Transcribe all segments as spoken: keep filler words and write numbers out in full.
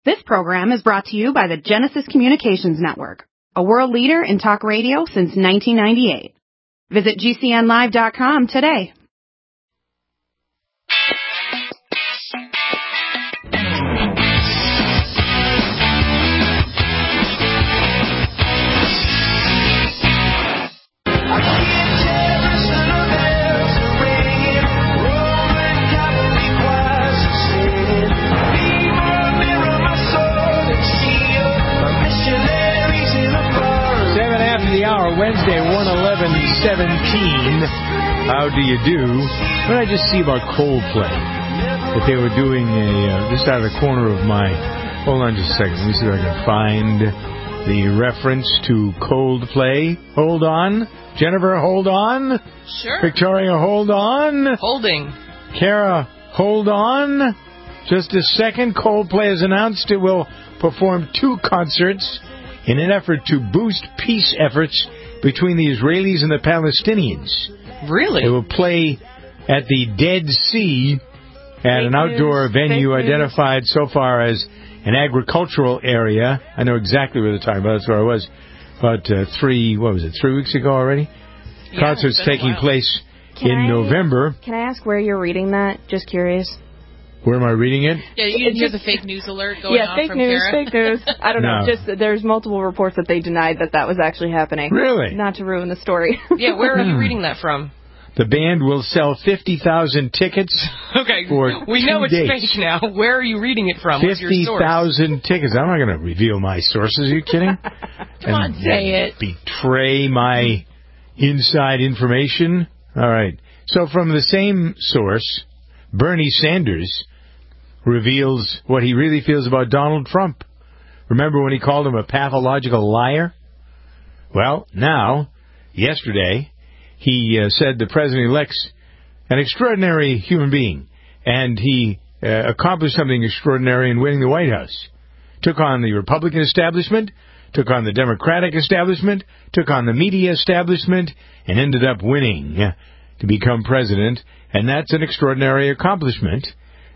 This program is brought to you by the Genesis Communications Network, a world leader in talk radio since nineteen ninety-eight. Visit G C N live dot com today. Wednesday, one eleven seventeen. How do you do? What did I just see about Coldplay? That they were doing a, uh, just out of the corner of my, hold on just a second. Let me see if I can find the reference to Coldplay. Hold on. Jennifer, hold on. Sure. Victoria, hold on. Holding. Kara, hold on. Just a second. Coldplay has announced it will perform two concerts in an effort to boost peace efforts between the Israelis and the Palestinians. Really? They will play at the Dead Sea at Fake an outdoor news, venue fake identified so far as an agricultural area. I know exactly where they're talking about. That's where I was about uh, three, what was it, three weeks ago already? Yeah, Concerts taking place can in I, November. Can I ask where you're reading that? Just curious. Where am I reading it? Yeah, you didn't hear the fake news alert going yeah, off fake from news, Kara? fake news. I don't No. know. Just there's multiple reports that they denied that that was actually happening. Really? Not to ruin the story. Yeah, where are you reading that from? The band will sell fifty thousand tickets. Okay, for we know it's days. fake now. Where are you reading it from? What's your fifty source? thousand tickets. I'm not going to reveal my sources. Are you kidding? Come on, say it. Betray my inside information? All right. So from the same source, Bernie Sanders reveals what he really feels about Donald Trump. Remember when he called him a pathological liar? Well, now, yesterday, he uh, said the president-elect's an extraordinary human being, and he uh, accomplished something extraordinary in winning the White House. Took on the Republican establishment, took on the Democratic establishment, took on the media establishment, and ended up winning uh, to become president, and that's an extraordinary accomplishment.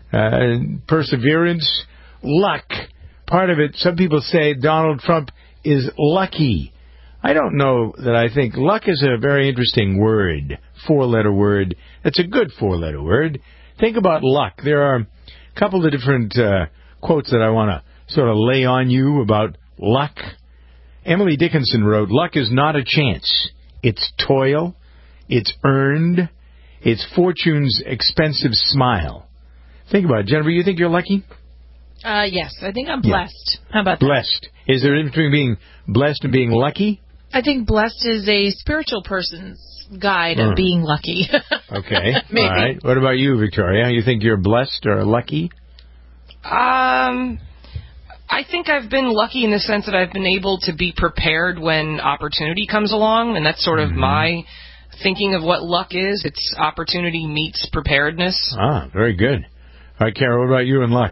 Uh, perseverance, luck. Part of it, some people say Donald Trump is lucky. I don't know that I think luck is a very interesting word, four-letter word. It's a good four-letter word. Think about luck. There are a couple of different uh, quotes that I want to sort of lay on you about luck. Emily Dickinson wrote, "Luck is not a chance. It's toil. It's earned. It's fortune's expensive smile." Think about it. Jennifer, you think you're lucky? Uh, yes, I think I'm blessed. Yeah. How about that? Blessed. Is there a difference between being blessed and being lucky? I think blessed is a spiritual person's guide of uh. being lucky. Okay. Maybe. All right. What about you, Victoria? You think you're blessed or lucky? Um, I think I've been lucky in the sense that I've been able to be prepared when opportunity comes along, and that's sort of mm-hmm. my thinking of what luck is. It's opportunity meets preparedness. Ah, very good. All right, Kara, what about you and luck?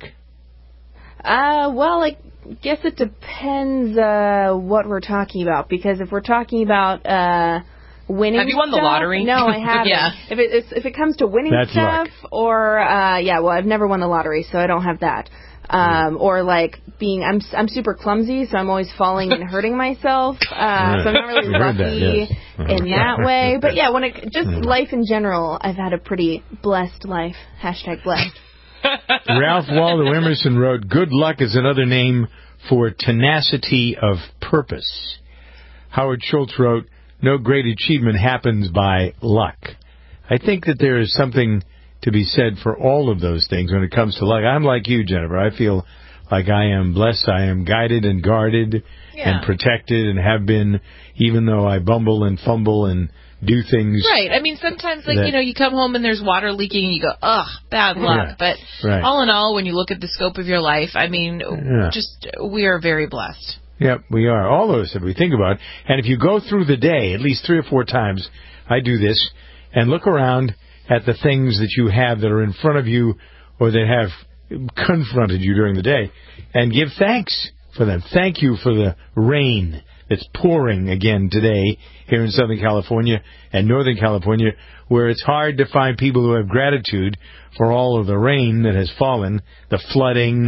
Uh, well, I guess it depends uh, what we're talking about. Because if we're talking about uh, winning Have you won stuff, the lottery? No, I haven't. Yeah. If it it's, if it comes to winning That's stuff, luck. or uh, yeah, well, I've never won the lottery, so I don't have that. Um, or like being, I'm I'm super clumsy, so I'm always falling and hurting myself. Uh, right. So I'm not really lucky that, yes. in that way. But yeah, when it just life in general, I've had a pretty blessed life. Hashtag blessed. Ralph Waldo Emerson wrote, "Good luck is another name for tenacity of purpose." Howard Schultz wrote, "No great achievement happens by luck." I think that there is something to be said for all of those things when it comes to luck. I'm like you, Jennifer. I feel like I am blessed. I am guided and guarded yeah. and protected and have been, even though I bumble and fumble and do things. Right. I mean, sometimes, like, that, you know, you come home and there's water leaking and you go, ugh, bad luck. Yeah, but right. all in all, when you look at the scope of your life, I mean, yeah. just we are very blessed. Yep, we are. All those that we think about. And if you go through the day, at least three or four times, I do this, and look around at the things that you have that are in front of you or that have confronted you during the day, and give thanks for them. Thank you for the rain that's pouring again today here in Southern California and Northern California, where it's hard to find people who have gratitude for all of the rain that has fallen, the flooding,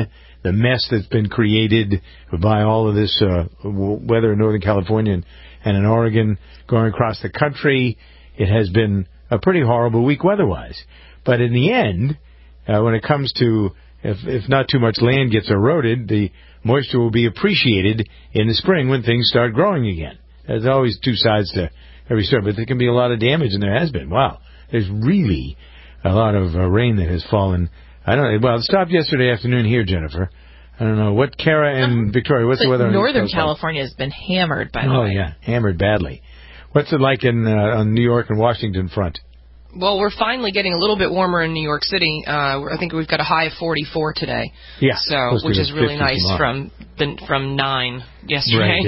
the mess that's been created by all of this uh, w- weather in Northern California and, and in Oregon going across the country. It has been a pretty horrible week weather-wise. But in the end, uh, when it comes to, if, if not too much land gets eroded, the moisture will be appreciated in the spring when things start growing again. There's always two sides to every story, but there can be a lot of damage, and there has been. Wow. There's really a lot of uh, rain that has fallen. I don't know. Well, it stopped yesterday afternoon here, Jennifer. I don't know. What, Kara and Victoria, what's but the weather? Northern California has been hammered, by the oh, way. Oh, yeah. Hammered badly. What's it like in uh, on New York and Washington front? Well, we're finally getting a little bit warmer in New York City. Uh, I think we've got a high of forty-four today. Yeah, so which is really nice from the, from nine yesterday.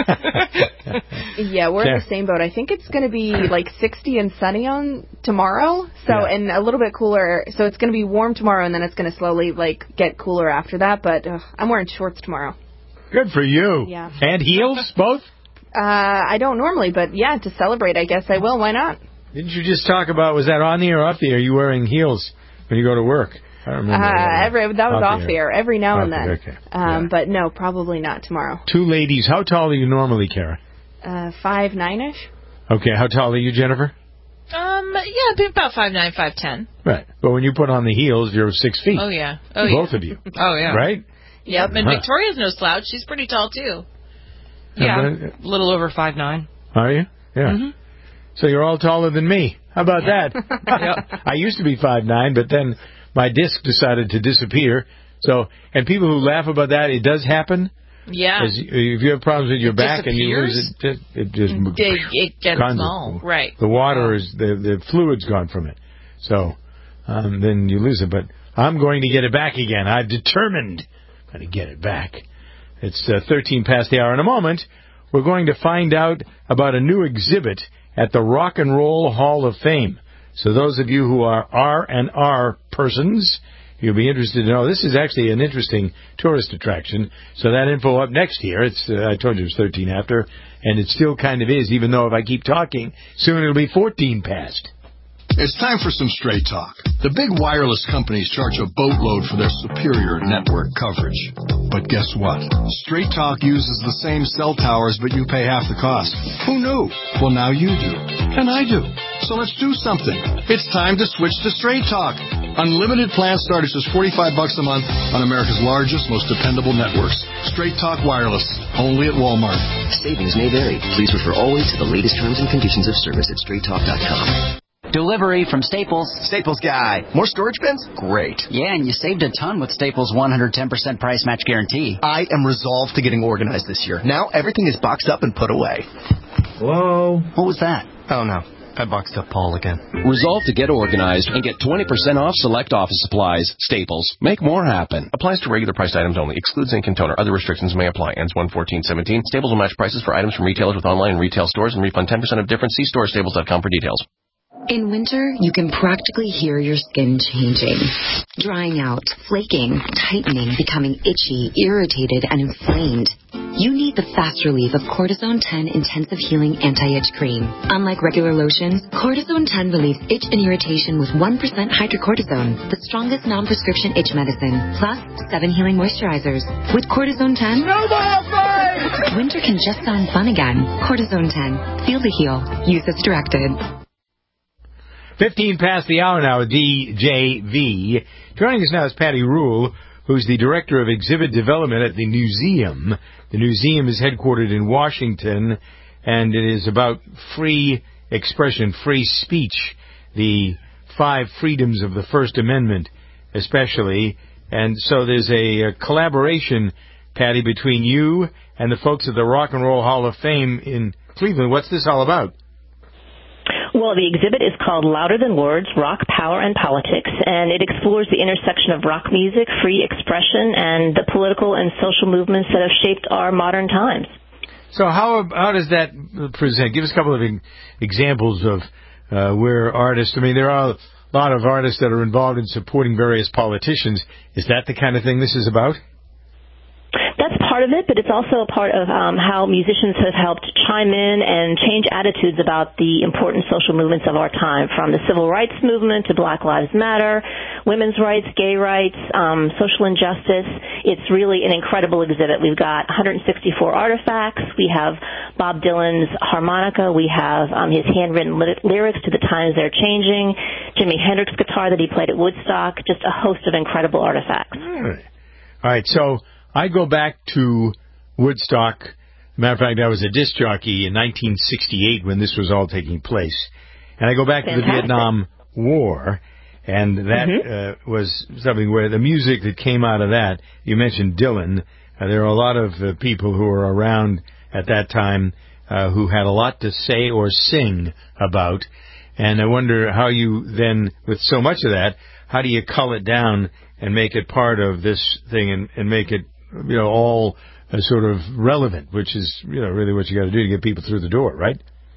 Right. Yeah, we're yeah. in the same boat. I think it's going to be like sixty and sunny on tomorrow. So yeah. and a little bit cooler. So it's going to be warm tomorrow, and then it's going to slowly like get cooler after that. But uh, I'm wearing shorts tomorrow. Good for you. Yeah. And heels, both? Uh, I don't normally, but yeah, to celebrate, I guess I will. Why not? Didn't you just talk about, was that on the air or off the air? Are you wearing heels when you go to work? I don't remember. Uh, every, that was off, off air. Every now off and then. Air, okay. Um, yeah. But no, probably not tomorrow. Two ladies. How tall are you normally, Kara? Uh, five nine-ish. Okay. How tall are you, Jennifer? Um, yeah, about five nine, five ten. Right. But when you put on the heels, you're six feet. Oh, yeah. Oh, Both yeah. of you. Oh, yeah. Right? Yep, and huh. Victoria's no slouch. She's pretty tall, too. Yeah, a little over five nine. Are you? Yeah. Mm-hmm. So you're all taller than me. How about that? Yep. I used to be five nine, but then my disc decided to disappear. So, and people who laugh about that, it does happen. Yeah. As, if you have problems with your it back and you lose it, it just it, it gets gone. small. Right. The water is the the fluid's gone from it. So um, then you lose it. But I'm going to get it back again. I've determined I'm going to get it back. It's uh, thirteen past the hour. In a moment, we're going to find out about a new exhibit at the Rock and Roll Hall of Fame. So those of you who are R and R persons, you'll be interested to know this is actually an interesting tourist attraction. So that info up next year. It's uh, I told you it was thirteen after, and it still kind of is, even though if I keep talking, soon it'll be fourteen past. It's time for some straight talk. The big wireless companies charge a boatload for their superior network coverage. But guess what? Straight Talk uses the same cell towers, but you pay half the cost. Who knew? Well, now you do. And I do. So let's do something. It's time to switch to Straight Talk. Unlimited plans start at just forty-five bucks a month on America's largest, most dependable networks. Straight Talk Wireless. Only at Walmart. Savings may vary. Please refer always to the latest terms and conditions of service at straight talk dot com. Delivery from Staples. Staples guy. More storage bins? Great. Yeah, and you saved a ton with Staples' one hundred ten percent price match guarantee. I am resolved to getting organized this year. Now everything is boxed up and put away. Whoa. What was that? Oh, no. I boxed up Paul again. Resolve to get organized and get twenty percent off select office supplies. Staples. Make more happen. Applies to regular priced items only. Excludes ink and toner. Other restrictions may apply. Ends one fourteen seventeen. Staples will match prices for items from retailers with online and retail stores and refund ten percent of difference. See store staples dot com for details. In winter, you can practically hear your skin changing. Drying out, flaking, tightening, becoming itchy, irritated, and inflamed. You need the fast relief of Cortisone ten Intensive Healing Anti-Itch Cream. Unlike regular lotions, Cortisone ten relieves itch and irritation with one percent hydrocortisone, the strongest non-prescription itch medicine, plus seven healing moisturizers. With Cortisone ten, no more fight! Winter can just sound fun again. Cortisone ten. Feel the heal. Use as directed. fifteen past the hour now, D J V. Joining us now is Patty Rule, who's the Director of Exhibit Development at the Museum. The Museum is headquartered in Washington, and it is about free expression, free speech, the five freedoms of the First Amendment, especially. And so there's a, a collaboration, Patty, between you and the folks at the Rock and Roll Hall of Fame in Cleveland. What's this all about? Well, the exhibit is called Louder Than Words, Rock, Power, and Politics, and it explores the intersection of rock music, free expression, and the political and social movements that have shaped our modern times. So how how does that present? Give us a couple of examples of uh, where artists, I mean, there are a lot of artists that are involved in supporting various politicians. Is that the kind of thing this is about? That's part of it, but it's also a part of um, how musicians have helped chime in and change attitudes about the important social movements of our time, from the civil rights movement to Black Lives Matter, women's rights, gay rights, um, social injustice. It's really an incredible exhibit. We've got one hundred sixty-four artifacts. We have Bob Dylan's harmonica. We have um, his handwritten ly- lyrics to the times they're changing, Jimi Hendrix guitar that he played at Woodstock, just a host of incredible artifacts. All right. All right, so I go back to Woodstock. Matter of fact, I was a disc jockey in nineteen sixty-eight when this was all taking place. And I go back Fantastic. to the Vietnam War, and that mm-hmm. uh, was something where the music that came out of that, you mentioned Dylan. Uh, there are a lot of uh, people who were around at that time uh, who had a lot to say or sing about. And I wonder how you then, with so much of that, how do you cull it down and make it part of this thing and, and make it, you know, all uh, sort of relevant, which is, you know, really what you got to do to get people through the door, right?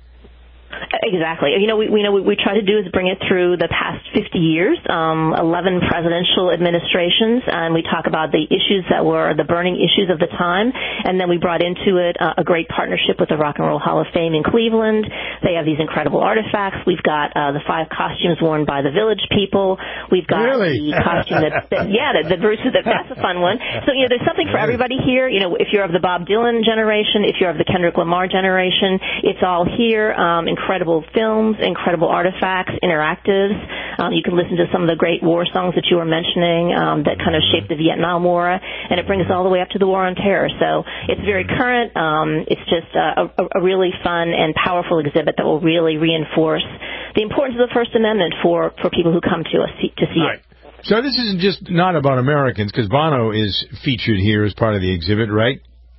Exactly. You know, we, we know what we try to do is bring it through the past fifty years, um, eleven presidential administrations, and we talk about the issues that were the burning issues of the time, and then we brought into it uh, a great partnership with the Rock and Roll Hall of Fame in Cleveland. They have these incredible artifacts. We've got uh, the five costumes worn by the Village People. We've got really? the costume that, that yeah, the, the Bruce, that, that's a fun one. So, you know, there's something for everybody here. You know, if you're of the Bob Dylan generation, if you're of the Kendrick Lamar generation, it's all here. Um, incredible films, incredible artifacts, interactives. Um, you can listen to some of the great war songs that you were mentioning um, that kind of shaped the Vietnam War, and it brings us all the way up to the War on Terror. So it's very current. Um, it's just a, a, a really fun and powerful exhibit that will really reinforce the importance of the First Amendment for, for people who come to us see, to see right. it. So this isn't just not about Americans, because Bono is featured here as part of the exhibit, right?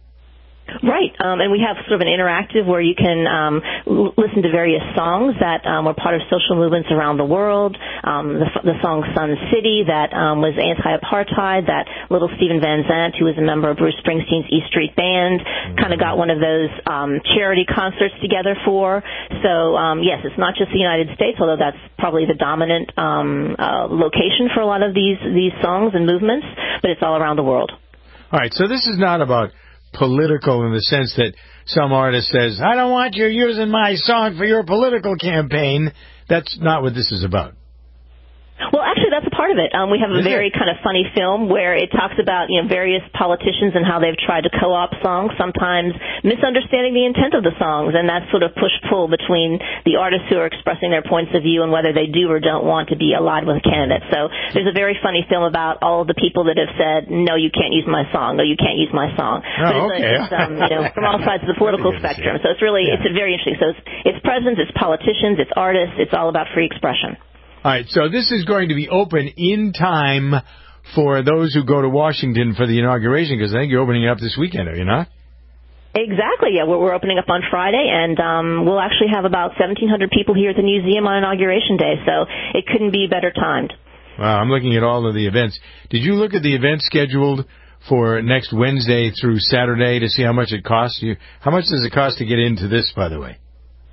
Right, um, and we have sort of an interactive where you can um, l- listen to various songs that um, were part of social movements around the world. Um, the, the song Sun City that um, was anti-apartheid, that little Stephen Van Zandt, who was a member of Bruce Springsteen's E Street Band, mm-hmm. kind of got one of those um, charity concerts together for. So, um, yes, it's not just the United States, although that's probably the dominant um, uh, location for a lot of these, these songs and movements, but it's all around the world. All right, so this is not about political in the sense that some artist says, I don't want you using my song for your political campaign. That's not what this is about. Well, actually, that's a part of it. Um, we have a very kind of funny film where it talks about, you know, various politicians and how they've tried to co-opt songs, sometimes misunderstanding the intent of the songs, and that sort of push-pull between the artists who are expressing their points of view and whether they do or don't want to be allied with a candidate. So there's a very funny film about all of the people that have said, no, you can't use my song, no, you can't use my song. Oh, but it's, okay. a, it's um, you know, from all sides of the political spectrum. So it's really, yeah. it's very interesting. So it's, it's presidents, it's politicians, it's artists, it's all about free expression. All right, so this is going to be open in time for those who go to Washington for the inauguration, because I think you're opening it up this weekend, are you not? Exactly, yeah. We're, we're opening up on Friday, and um, we'll actually have about seventeen hundred people here at the museum on Inauguration Day, so it couldn't be better timed. Wow, I'm looking at all of the events. Did you look at the events scheduled for next Wednesday through Saturday to see how much it costs you? How much does it cost to get into this, by the way?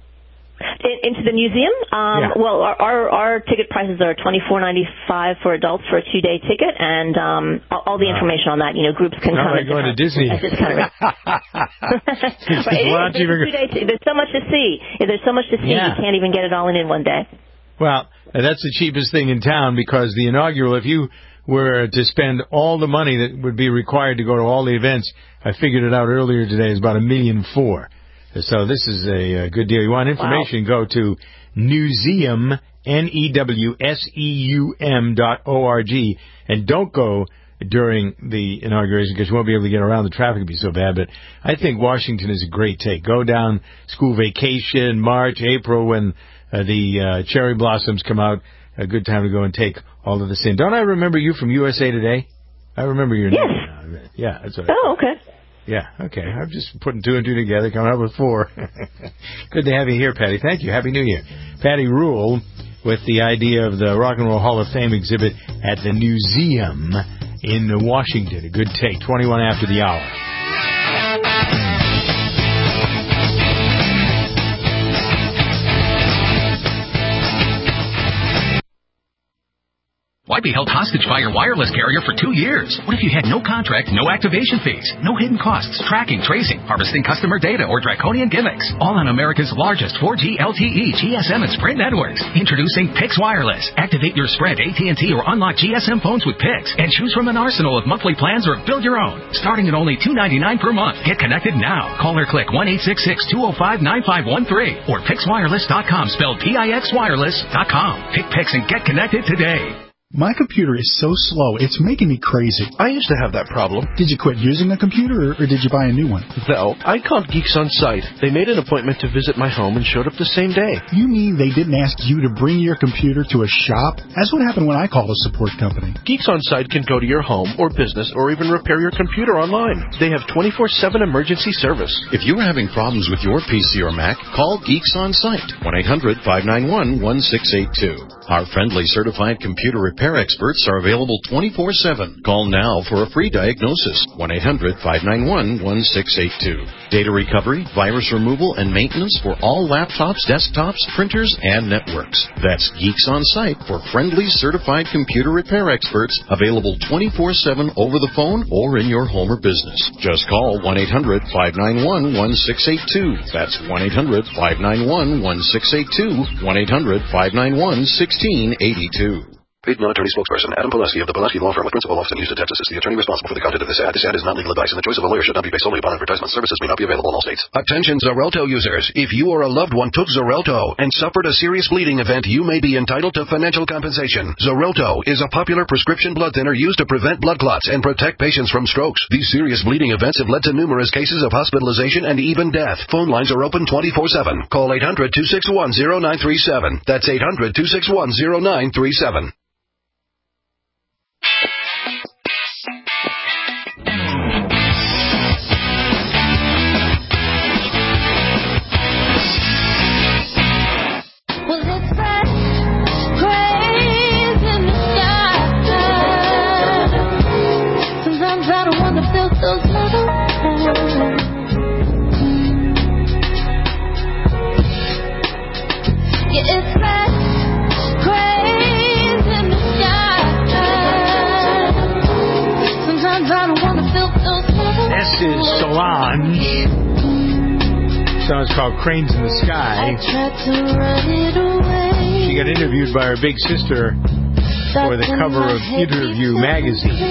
Into the museum? Um, yeah. Well, our, our our ticket prices are twenty-four ninety-five for adults for a two-day ticket, and um, all, all the wow. information on that, you know, groups can Not come. like going to Disney. Right, it is, t- there's so much to see. There's so much to see. Yeah. You can't even get it all in in one day. Well, that's the cheapest thing in town, because the inaugural, if you were to spend all the money that would be required to go to all the events, I figured it out earlier today, is about a million four. So this is a, a good deal. You want information, wow. go to Newseum, N E W S E U M dot O R G, and don't go during the inauguration because you won't be able to get around. The traffic will be so bad. But I think Washington is a great take. Go down school vacation, March, April, when uh, the uh, cherry blossoms come out. A good time to go and take all of this in. Don't I remember you from U S A Today? I remember your yes. name. Yes. Yeah, that's what I Oh, okay. Yeah, okay. I'm just putting two and two together, coming up with four. Good to have you here, Patty. Thank you. Happy New Year. Patty Rule with the idea of the Rock and Roll Hall of Fame exhibit at the Newseum in Washington. A good take. twenty-one after the hour. What? might be held hostage by your wireless carrier for two years. What if you had no contract, no activation fees, no hidden costs, tracking, tracing, harvesting customer data, or draconian gimmicks? All on America's largest four G L T E, G S M, and Sprint networks. Introducing Pix Wireless. Activate your Sprint, A T and T, or unlock G S M phones with Pix, and choose from an arsenal of monthly plans or build your own. Starting at only two dollars and ninety-nine cents per month. Get connected now. Call or click one eight six six, two oh five, nine five one three or pix wireless dot com, spelled P I X wireless dot com. Pick Pix and get connected today. My computer is so slow, it's making me crazy. I used to have that problem. Did you quit using the computer, or, or did you buy a new one? No, I called Geeks On Site. They made an appointment to visit my home and showed up the same day. You mean they didn't ask you to bring your computer to a shop? That's what happened when I called a support company. Geeks On Site can go to your home or business or even repair your computer online. They have twenty-four seven emergency service. If you are having problems with your P C or Mac, call Geeks On Site, one eight hundred, five nine one, one six eight two. Our friendly certified computer repair experts are available twenty-four seven. Call now for a free diagnosis, one eight hundred, five nine one, one six eight two. Data recovery, virus removal, and maintenance for all laptops, desktops, printers, and networks. That's Geeks On Site for friendly certified computer repair experts, available twenty-four seven over the phone or in your home or business. Just call one eight hundred, five nine one, one six eight two. That's one eight hundred, five nine one, one six eight two, one eight hundred, five nine one, one six eight two. Paid non-attorney spokesperson Adam Pulaski of the Pulaski Law Firm with principal office in Houston, Texas is the attorney responsible for the content of this ad. This ad is not legal advice, and the choice of a lawyer should not be based solely upon advertisement. Services may not be available in all states. Attention Xarelto users. If you or a loved one took Xarelto and suffered a serious bleeding event, you may be entitled to financial compensation. Xarelto is a popular prescription blood thinner used to prevent blood clots and protect patients from strokes. These serious bleeding events have led to numerous cases of hospitalization and even death. Phone lines are open twenty-four seven. Call eight hundred, two six one, zero nine three seven. That's eight hundred, two six one, zero nine three seven. This is Solange. The song's called Cranes in the Sky. She got interviewed by her big sister for the cover of Interview magazine.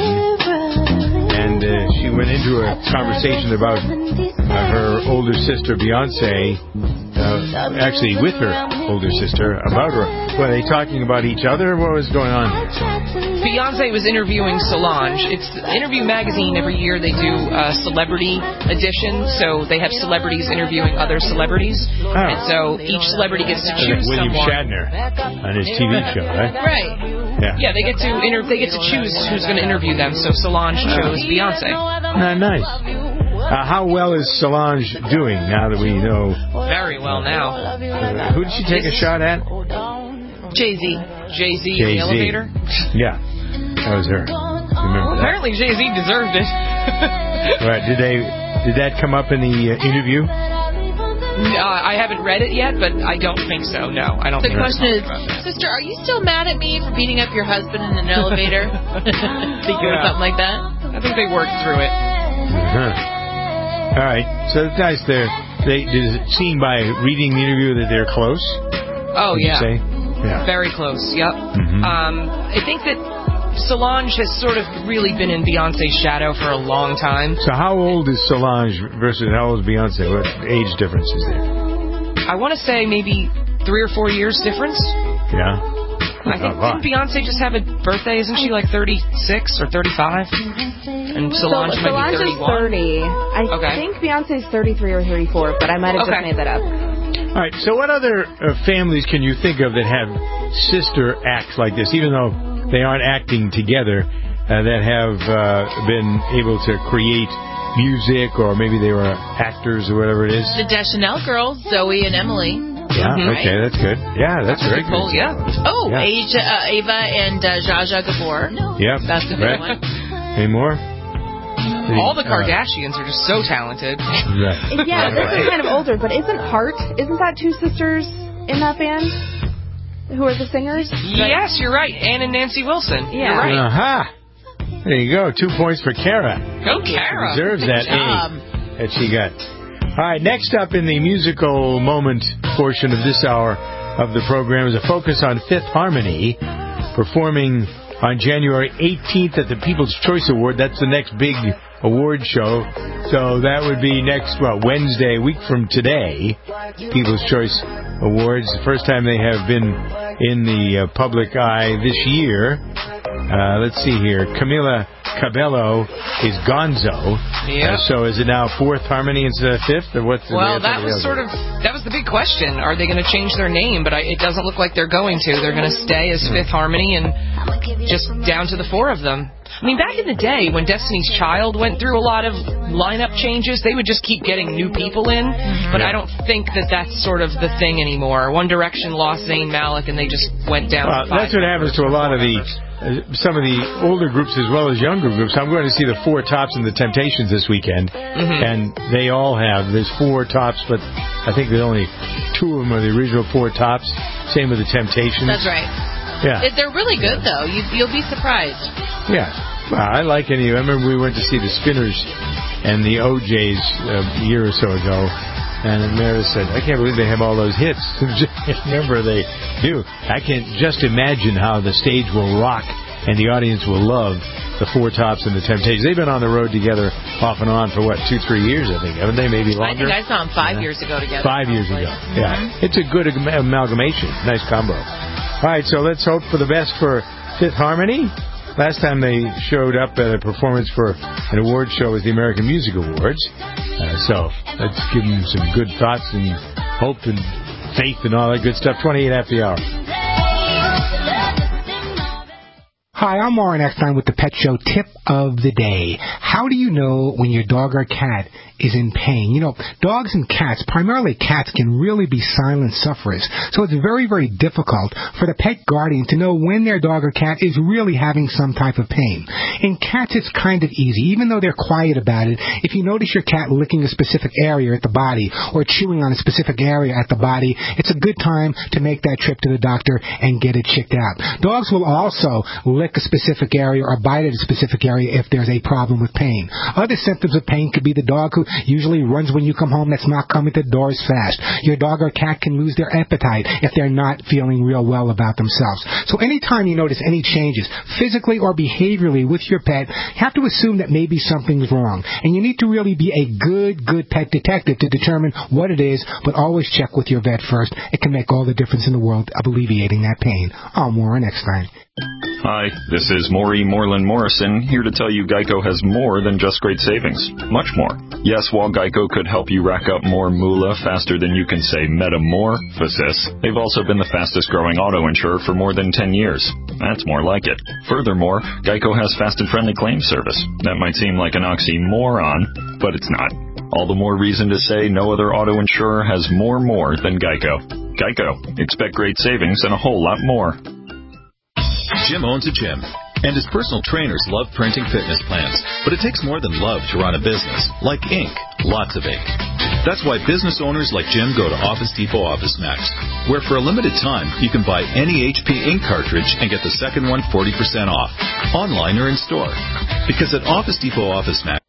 And uh, she went into a conversation about uh, her older sister, Beyonce, uh, actually with her older sister, about her. Were they talking about each other? What was going on? Beyonce was interviewing Solange. It's Interview magazine. Every year they do a celebrity edition, so they have celebrities interviewing other celebrities. Oh. And so each celebrity gets to choose like William someone. Shatner on his T V show, right? Right. Yeah. Yeah, they get to inter- they get to choose who's going to interview them. So Solange chose Beyonce. Ah, nice. Uh, how well is Solange doing now that we know? Very well now. Uh, who did she take a shot at? Jay-Z. Jay-Z in the elevator? Yeah, that was her. Remember that? Apparently Jay-Z deserved it. Right, did they? Did that come up in the uh, interview? Uh, I haven't read it yet, but I don't think so. No, I don't the think The question is, sister, are you still mad at me for beating up your husband in an elevator? Think it was something like that? I think they worked through it. Uh-huh. All right, so it's nice there. They, does it seem by reading the interview that they're close? Oh, Would yeah. You say? Yeah. Very close, yep. Mm-hmm. Um, I think that Solange has sort of really been in Beyonce's shadow for a long time. So how old is Solange versus how old is Beyonce? What age difference is there? I want to say maybe three or four years difference. Yeah. I think didn't Beyonce just have a birthday? Isn't she like thirty-six or thirty-five? And Solange so, might Solange be is thirty-one. thirty. I okay. think Beyonce's thirty-three or thirty-four, but I might have okay. just made that up. All right, so what other uh, families can you think of that have sister acts like this, even though they aren't acting together, uh, that have uh, been able to create music, or maybe they were actors or whatever it is? The Deschanel girls, Zoe and Emily. Yeah, mm-hmm. Okay, that's good. Yeah, that's, that's very cool. good. Yeah. Oh, yeah. Aja, uh, Ava and uh, Zsa Zsa Gabor. Yep. That's a good right. one. Any more? All the Kardashians uh, are just so talented. Right. Yeah, this is kind of older, but isn't Hart, isn't that two sisters in that band? who are the singers? Yes, you're right. Ann and Nancy Wilson. Yeah. You're right. Aha. There you go. Two points for Kara. Go, Kara. Deserves Good that job. A that she got. All right, next up in the musical moment portion of this hour of the program is a focus on Fifth Harmony, performing on January eighteenth at the People's Choice Award. That's the next big award show. So that would be next, well, Wednesday, a week from today, People's Choice Awards. The first time they have been in the uh, public eye this year. Uh, let's see here. Camila Cabello is Gonzo. Yeah. Uh, so is it now Fourth Harmony instead of Fifth? Or what's the Well, that was sort of, that was the big question. Are they going to change their name? But I, it doesn't look like they're going to. They're going to stay as Fifth Harmony and just down to the four of them. I mean, back in the day when Destiny's Child went through a lot of lineup changes, they would just keep getting new people in. Mm-hmm. But I don't think that that's sort of the thing anymore. One Direction lost Zayn Malik and they just went down well, to five. That's what happens to a lot of the, uh, some of the older groups as well as younger groups. I'm going to see the Four Tops and the Temptations this weekend. Mm-hmm. And they all have, there's four tops, but I think there's only two of them are the original Four Tops. Same with the Temptations. That's right. Yeah. They're really good, though. You, you'll be surprised. Yeah. Well, I like any. I remember we went to see the Spinners and the O Js a year or so ago, and Mary said, I can't believe they have all those hits. Remember, they do. I can just imagine how the stage will rock and the audience will love the Four Tops and the Temptations. They've been on the road together off and on for, what, two, three years, I think. Haven't they? Maybe longer? I think I saw them five yeah. years ago together. Five years probably. ago, yeah. Mm-hmm. It's a good amalgamation. Nice combo. All right, so let's hope for the best for Fifth Harmony. Last time they showed up at a performance for an award show was the American Music Awards. Uh, so let's give them some good thoughts and hope and faith and all that good stuff. twenty-eight after the hour. Hi, I'm Warren Eckstein with the Pet Show Tip of the Day. How do you know when your dog or cat is in pain? You know, dogs and cats, primarily cats, can really be silent sufferers. So it's very, very difficult for the pet guardian to know when their dog or cat is really having some type of pain. In cats, it's kind of easy. Even though they're quiet about it, if you notice your cat licking a specific area at the body or chewing on a specific area at the body, it's a good time to make that trip to the doctor and get it checked out. Dogs will also lick a specific area or bite at a specific area if there's a problem with pain. Other symptoms of pain could be the dog who usually runs when you come home that's not coming to the doors fast. Your dog or cat can lose their appetite if they're not feeling real well about themselves. So anytime you notice any changes, physically or behaviorally with your pet, you have to assume that maybe something's wrong. And you need to really be a good, good pet detective to determine what it is, but always check with your vet first. It can make all the difference in the world of alleviating that pain. I'm Warren Eckstein. Hi, this is Maury Moreland Morrison, here to tell you Geico has more than just great savings. Much more. Yes, while Geico could help you rack up more moolah faster than you can say metamorphosis, they've also been the fastest growing auto insurer for more than ten years. That's more like it. Furthermore, Geico has fast and friendly claim service. That might seem like an oxymoron, but it's not. All the more reason to say no other auto insurer has more more than Geico. Geico. Expect great savings and a whole lot more. Jim owns a gym, and his personal trainers love printing fitness plans. But it takes more than love to run a business, like ink, lots of ink. That's why business owners like Jim go to Office Depot Office Max, where for a limited time you can buy any H P ink cartridge and get the second one forty percent off, online or in store. Because at Office Depot Office Max...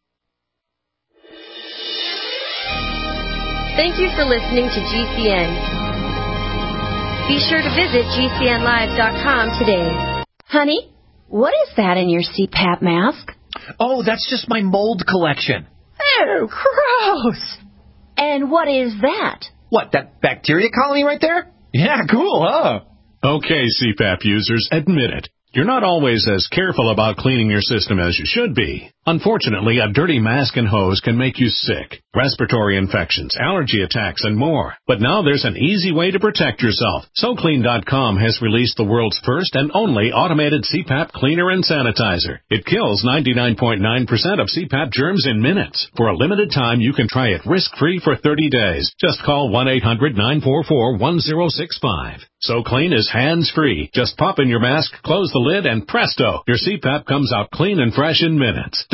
Thank you for listening to G C N. Be sure to visit G C N live dot com today. Honey, what is that in your C PAP mask? Oh, that's just my mold collection. Oh, gross. And what is that? What, that bacteria colony right there? Yeah, cool, huh? Okay, C PAP users, admit it. You're not always as careful about cleaning your system as you should be. Unfortunately, a dirty mask and hose can make you sick, respiratory infections, allergy attacks, and more. But now there's an easy way to protect yourself. So Clean dot com has released the world's first and only automated C PAP cleaner and sanitizer. It kills ninety-nine point nine percent of C PAP germs in minutes. For a limited time, you can try it risk-free for thirty days. Just call one eight hundred nine four four one zero six five. So Clean is hands-free. Just pop in your mask, close the lid, and presto, your C PAP comes out clean and fresh in minutes. Don't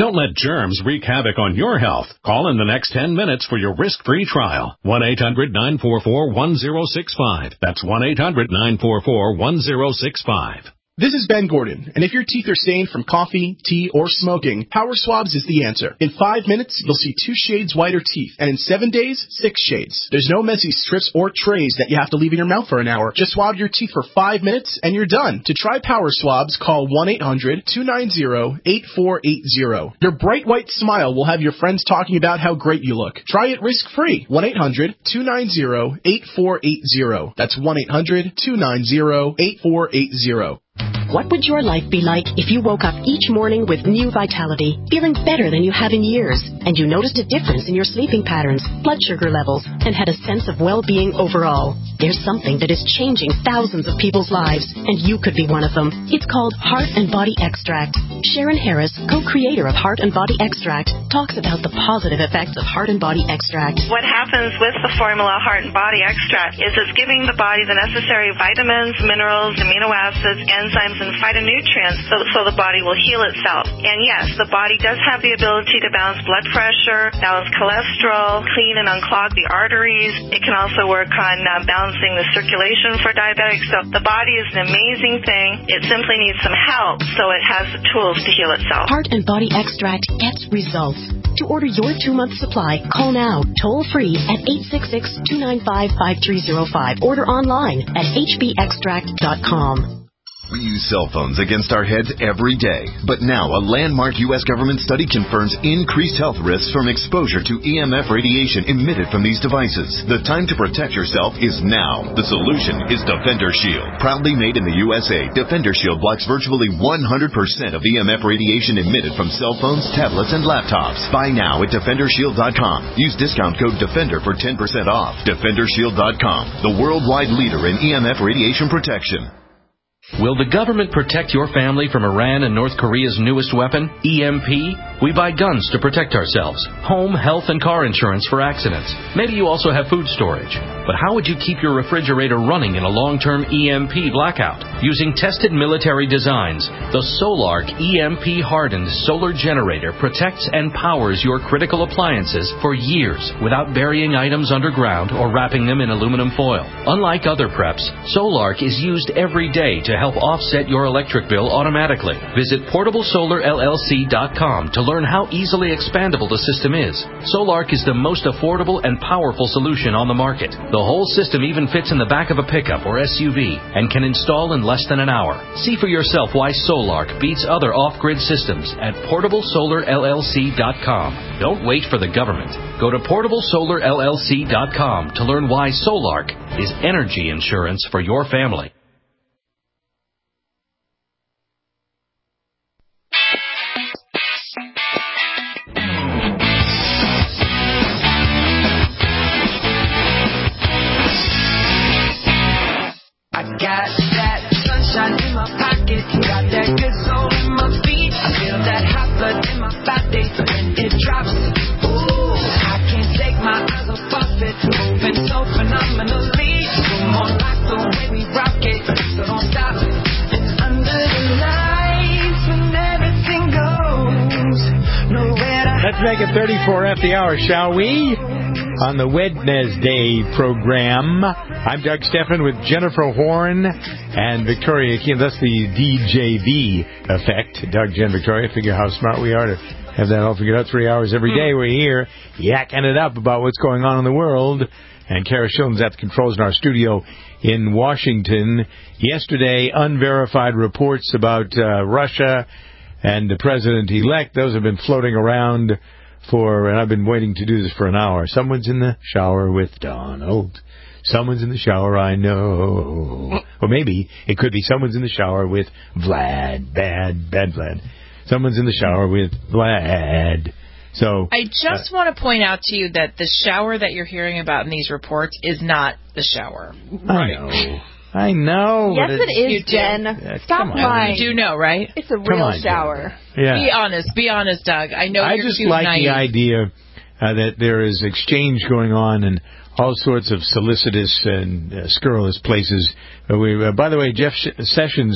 Don't let germs wreak havoc on your health. Call in the next ten minutes for your risk-free trial. one eight hundred nine four four one zero six five. That's one eight hundred nine four four one zero six five. This is Ben Gordon, and if your teeth are stained from coffee, tea, or smoking, Power Swabs is the answer. In five minutes, you'll see two shades whiter teeth, and in seven days, six shades. There's no messy strips or trays that you have to leave in your mouth for an hour. Just swab your teeth for five minutes, and you're done. To try Power Swabs, call one eight hundred two nine zero eight four eight zero. Your bright white smile will have your friends talking about how great you look. Try it risk-free. one eight hundred two nine zero eight four eight zero. That's one eight hundred two nine zero eight four eight zero. What would your life be like if you woke up each morning with new vitality, feeling better than you have in years, and you noticed a difference in your sleeping patterns, blood sugar levels, and had a sense of well-being overall? There's something that is changing thousands of people's lives, and you could be one of them. It's called Heart and Body Extract. Sharon Harris, co-creator of Heart and Body Extract, talks about the positive effects of Heart and Body Extract. What happens with the formula Heart and Body Extract is it's giving the body the necessary vitamins, minerals, amino acids, enzymes, and phytonutrients so, so the body will heal itself. And yes, the body does have the ability to balance blood pressure, balance cholesterol, clean and unclog the arteries. It can also work on uh, balancing the circulation for diabetics. So the body is an amazing thing. It simply needs some help so it has the tools to heal itself. Heart and Body Extract gets results. To order your two-month supply, call now, toll-free at eight six six, two nine five, five three zero five. Order online at h b extract dot com. We use cell phones against our heads every day. But now a landmark U S government study confirms increased health risks from exposure to E M F radiation emitted from these devices. The time to protect yourself is now. The solution is Defender Shield. Proudly made in the U S A, Defender Shield blocks virtually one hundred percent of E M F radiation emitted from cell phones, tablets, and laptops. Buy now at defender shield dot com. Use discount code DEFENDER for ten percent off. defender shield dot com, the worldwide leader in E M F radiation protection. Will the government protect your family from Iran and North Korea's newest weapon, E M P? We buy guns to protect ourselves, home, health, and car insurance for accidents. Maybe you also have food storage. But how would you keep your refrigerator running in a long-term E M P blackout? Using tested military designs, the Solark E M P-hardened solar generator protects and powers your critical appliances for years without burying items underground or wrapping them in aluminum foil. Unlike other preps, Solark is used every day to help offset your electric bill automatically. Visit portable solar L L C dot com to learn how easily expandable the system is. Solark is the most affordable and powerful solution on the market. The whole system even fits in the back of a pickup or S U V and can install in less than an hour. See for yourself why Solark beats other off-grid systems at portable solar L L C dot com. Don't wait for the government. Go to portable solar L L C dot com to learn why Solark is energy insurance for your family. Got that sunshine in my pocket, got that good soul in my feet. I feel that hot blood in my body when it drops. Ooh, I can't take my eyes off of it, moving so phenomenally. Come on, like the way we rock it, so don't stop. And under the lights when everything goes nowhere to Let's make it thirty-four after the hour, shall we? On the Wednesday program, I'm Doug Stephan with Jennifer Horn and Victoria Keane. That's the D J V effect. Doug, Jen, Victoria. Figure how smart we are to have that all figured out. Three hours every day we're here yakking it up about what's going on in the world. And Kara Shilton's at the controls in our studio in Washington. Yesterday, unverified reports about uh, Russia and the president-elect. Those have been floating around for, and I've been waiting to do this for an hour. Someone's in the shower with Donald. Someone's in the shower, I know. Or maybe it could be someone's in the shower with Vlad. Bad, bad Vlad. Someone's in the shower with Vlad. So I just uh, want to point out to you that the shower that you're hearing about in these reports is not the shower. Right. I know. I know. Yes, it is, Jen. Uh, Stop lying. You do know, right? It's a real on, shower. Yeah. Be honest. Be honest, Doug. I know I you're just too like naive. the idea uh, that there is exchange going on and all sorts of solicitous and uh, scurrilous places. Uh, we, uh, by the way, Jeff Sh- Sessions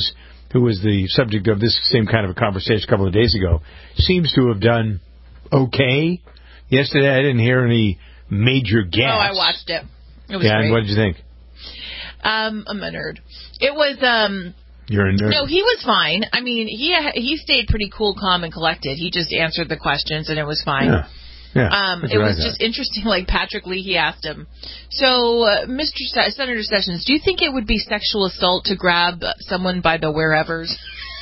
who was the subject of this same kind of a conversation a couple of days ago, seems to have done okay. Yesterday, I didn't hear any major gaps. Oh, I watched it. It was yeah, great. and what did you think? Um, I'm a nerd. It was, um... You're a nerd. No, he was fine. I mean, he he stayed pretty cool, calm, and collected. He just answered the questions, and it was fine. Yeah. Yeah, um, it was just interesting. Like Patrick Lee, he asked him, so, uh, Mister Se- Senator Sessions, do you think it would be sexual assault to grab someone by the wherevers?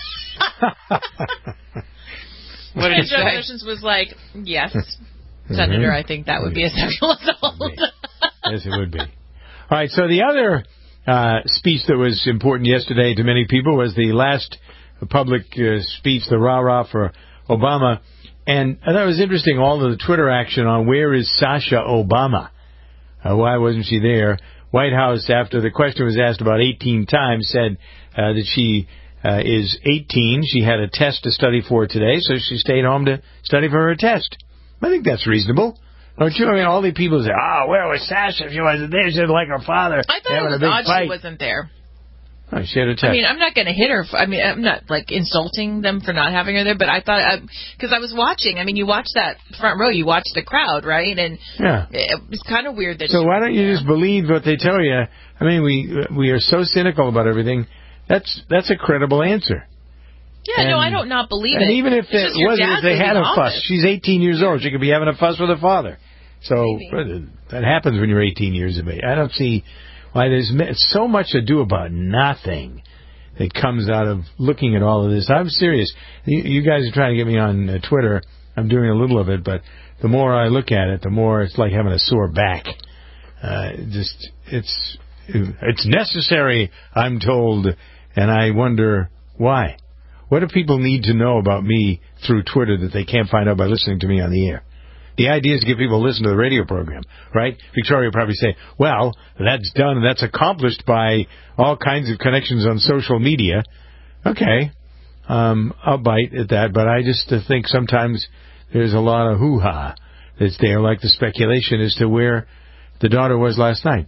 What did he Senator say? Sessions was like, yes, Senator, I think that would be a sexual assault. Yes, it would be. All right, so the other uh, speech that was important yesterday to many people was the last public uh, speech, the rah-rah for Obama. And I thought it was interesting, all of the Twitter action on where is Sasha Obama? Uh, why wasn't she there? White House, after the question was asked about eighteen times, said uh, that she uh, is eighteen. She had a test to study for today, so she stayed home to study for her test. I think that's reasonable. Don't you? I mean, all the people say, oh, where was Sasha if she wasn't there? She was like her father. I thought it having was a big odd fight. she wasn't there. Oh, she had a test. I mean, I'm not going to hit her. For, I mean, I'm not, like, insulting them for not having her there, but I thought, because I, I was watching. I mean, you watch that front row, you watch the crowd, right? And yeah. it, it's kind of weird that So she why don't you there. just believe what they tell you? I mean, we we are so cynical about everything. That's that's a credible answer. Yeah, and, no, I don't not believe and it. And even if it's it wasn't, if they had a fuss, office. she's eighteen years old. She could be having a fuss with her father. So Maybe. that happens when you're eighteen years of age. I don't see why there's so much to do about nothing that comes out of looking at all of this. I'm serious. You, you guys are trying to get me on uh, Twitter. I'm doing a little of it, but the more I look at it, the more it's like having a sore back. Uh, just it's it's necessary, I'm told, and I wonder why. What do people need to know about me through Twitter that they can't find out by listening to me on the air? The idea is to get people to listen to the radio program, right? Victoria will probably say, well, that's done and that's accomplished by all kinds of connections on social media. Okay, um, I'll bite at that, but I just uh, think sometimes there's a lot of hoo-ha that's there, like the speculation as to where the daughter was last night.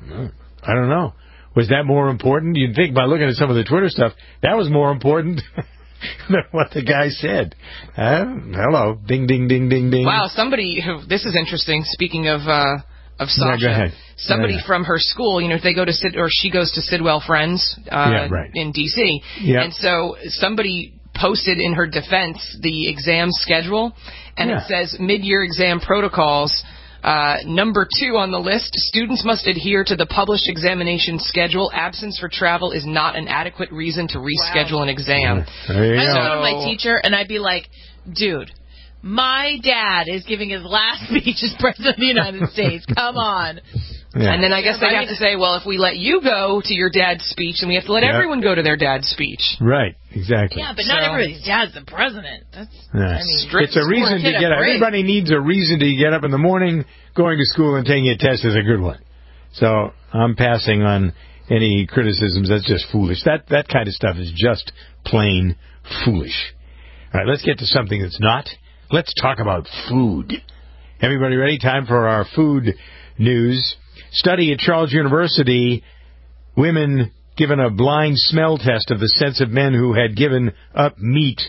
I don't know. Was that more important? You'd think by looking at some of the Twitter stuff, that was more important than what the guy said. Uh, hello. Ding, ding, ding, ding, ding. Wow, somebody who, this is interesting, speaking of uh, of Sasha. Yeah, go ahead. Somebody yeah, yeah. from her school, you know, they go to Sid, or she goes to Sidwell Friends uh, yeah, right. in D C Yeah. And so somebody posted in her defense the exam schedule, and yeah. it says mid-year exam protocols. Uh, number two on the list, students must adhere to the published examination schedule. Absence for travel is not an adequate reason to reschedule wow. an exam. There you I'd go. go to my teacher, and I'd be like, dude, my dad is giving his last speech as President of the United States. Come on. Yeah. And then I guess they have to say, well, if we let you go to your dad's speech, then we have to let yeah. everyone go to their dad's speech. Right, exactly. Yeah, but so, not everybody's dad's the president. That's, yeah. I mean, it's a reason to get up. Everybody needs a reason to get up in the morning. Going to school and taking a test is a good one. So I'm passing on any criticisms. That's just foolish. That that kind of stuff is just plain foolish. All right, let's get to something that's not. Let's talk about food. Everybody ready? Time for our food news. Study at Charles University, women given a blind smell test of the scents of men who had given up meat.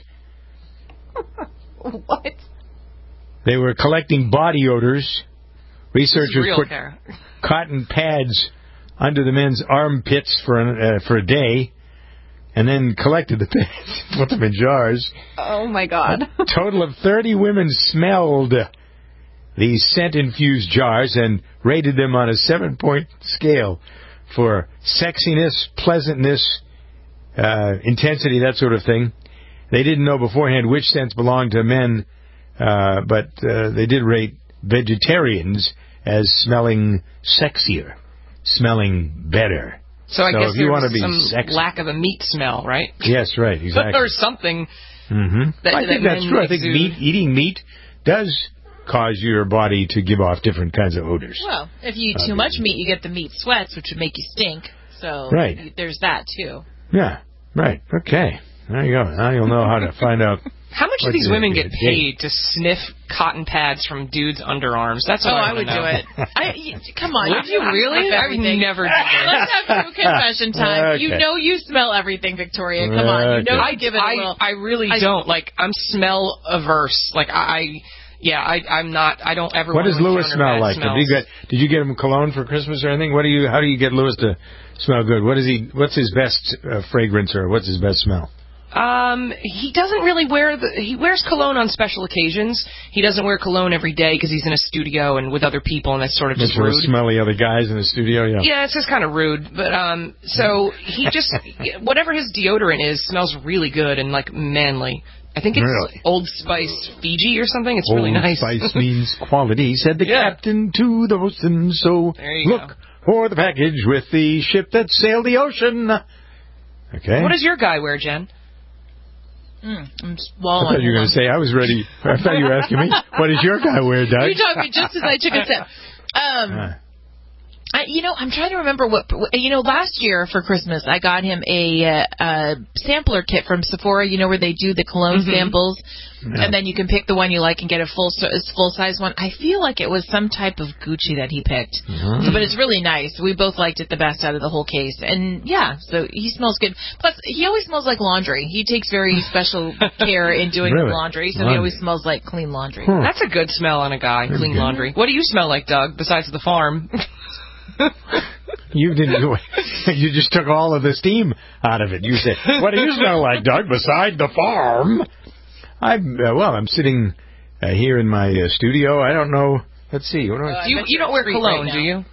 What? They were collecting body odors. Researchers put care. cotton pads under the men's armpits for an, uh, for a day, and then collected the pads, put them in jars. Oh, my God. A total of thirty women smelled these scent-infused jars and rated them on a seven-point scale for sexiness, pleasantness, uh, intensity, that sort of thing. They didn't know beforehand which scents belonged to men, uh, but uh, they did rate vegetarians as smelling sexier, smelling better. So I so guess if you there's want to be some sexy. lack of a meat smell, right? Yes, right, exactly. Or something. Mm-hmm. That, I think that that's true. I think exude. meat, eating meat does cause your body to give off different kinds of odors. Well, if you eat too much meat, you get the meat sweats, which would make you stink. So right. there's that, too. Yeah, right. Okay. There you go. Now you'll know how to find out How much do What's these it, women a get date? paid to sniff cotton pads from dudes' underarms? That's what Oh, I, I would know. do it. I, y- come on. Would you really? Sniff I would everything. never do it. Let's have true confession time. Okay. You know you smell everything, Victoria. Come on. You know I you give it a I, little. I really I- don't. Like, I'm smell averse. Like, I, yeah, I, I'm not, I don't ever What want does to Lewis encounter smell bad like? Did you smells. get Did you get him cologne for Christmas or anything? What do you How do you get Lewis to smell good? What is he? What's his best uh, fragrance or what's his best smell? Um, he doesn't really wear the. He wears cologne on special occasions. He doesn't wear cologne every day because he's in a studio and with other people, and that's sort of just Bunch of rude. smelly other guys in the studio. Yeah. Yeah, it's just kind of rude. But um, so he just whatever his deodorant is smells really good and like manly. I think it's Really? Old Spice Fiji or something. It's Old really nice. Spice means quality, said the Yeah. captain to the boatswain. So There you look go. for the package with the ship that sailed the ocean. Okay. What does your guy wear, Jen? Mm, I'm I swallowing. thought you were going to say I was ready. I thought you were asking me. What does your guy wear, Doug? You told me just as I took a sip. Um, Ah. I, you know, I'm trying to remember what. You know, last year for Christmas, I got him a, uh, uh sampler kit from Sephora. You know, where they do the cologne Mhm. samples, Yeah. and then you can pick the one you like and get a full full size one. I feel like it was some type of Gucci that he picked, Mhm. so, but it's really nice. We both liked it the best out of the whole case, and yeah, so he smells good. Plus, he always smells like laundry. He takes very special care in doing Really? his laundry, so Laundry. he always smells like clean laundry. Hmm. That's a good smell on a guy, That's clean good. laundry. What do you smell like, Doug, besides the farm? You didn't do it. You just took all of the steam out of it. You said, "What do you smell like, Doug? Beside the farm?" I'm uh, well. I'm sitting uh, here in my uh, studio. I don't know. Let's see. What do I? Uh, you you don't wear cologne, do you?